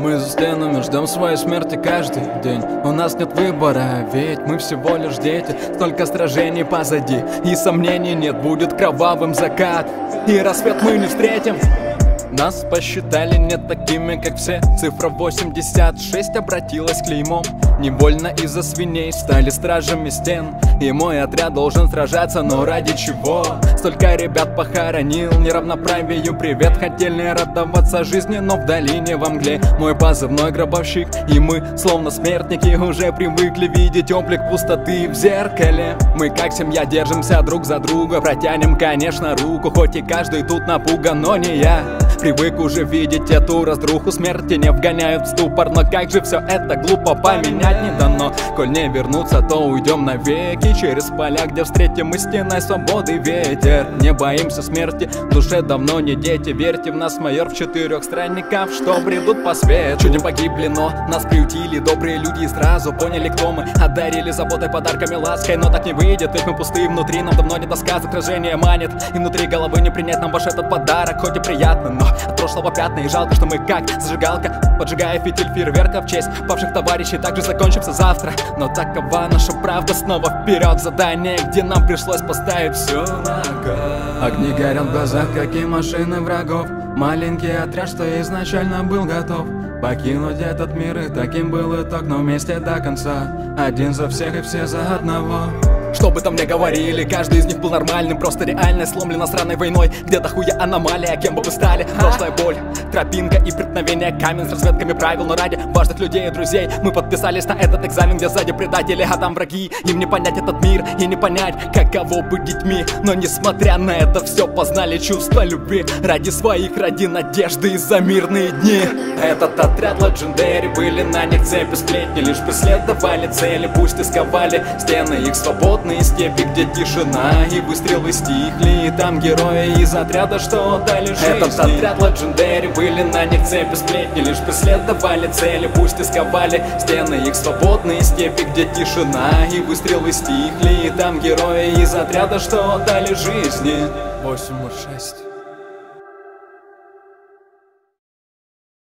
Мы за стенами ждем своей смерти каждый день. У нас нет выбора, ведь мы всего лишь дети. Столько сражений позади, и сомнений нет. Будет кровавым закат, и рассвет мы не встретим. Нас посчитали не такими, как все. Цифра 86 обратилась клеймом. Невольно из-за свиней стали стражами стен. И мой отряд должен сражаться, но ради чего? Столько ребят похоронил неравноправию привет. Хотели радоваться жизни, но в долине во мгле мой позывной гробовщик. И мы, словно смертники, уже привыкли видеть облик пустоты в зеркале. Мы как семья держимся друг за друга. Протянем, конечно, руку, хоть и каждый тут напуган, но не я. Привык уже видеть эту разруху, смерти не вгоняют в ступор. Но как же все это глупо, поменять не дано. Коль не вернуться, то уйдем навеки через поля, где встретим истинной свободы ветер. Не боимся смерти, в душе давно не дети. Верьте в нас, майор, в 4 странников, что бредут по свету. Чуть не погибли, но нас приютили добрые люди и сразу поняли, кто мы. Одарили заботой, подарками, лаской, но так не выйдет, ведь мы пустые внутри. Нам давно не тоска, отражение манит, и внутри головы не принять нам ваш этот подарок. Хоть и приятно, но от прошлого пятна, и жалко, что мы как зажигалка, поджигая фитиль фейерверка в честь павших товарищей. Также закончимся завтра, но такова наша правда. Снова вперед, задание, где нам пришлось поставить все на газ. Огни горят в глазах, как и машины врагов. Маленький отряд, что изначально был готов покинуть этот мир, и таким был итог, но вместе до конца. Один за всех и все за одного. Что бы там ни говорили, каждый из них был нормальным. Просто реальность сломлена сраной войной. Где-то хуя аномалия, кем бы вы стали? Прошлая боль, тропинка и преткновение, камень с разведками правил. Но ради важных людей и друзей мы подписались на этот экзамен, где сзади предатели, а там враги. Им не понять этот мир и не понять, каково быть детьми. Но несмотря на это все, познали чувство любви. Ради своих, ради надежды и за мирные дни. Этот отряд Legendary, были на них цепи сплетни. Лишь преследовали цели, пусть исковали стены их свободные степи, где тишина и выстрелы стихли. И там герои из отряда, что отдали жизнь. Этот отряд Legendary, были на них цепи сплетни. Лишь преследовали цели, пусть исковали стены их свободные степи, где тишина и выстрелы стихли. И там герои из отряда, что отдали жизни. 8 и 6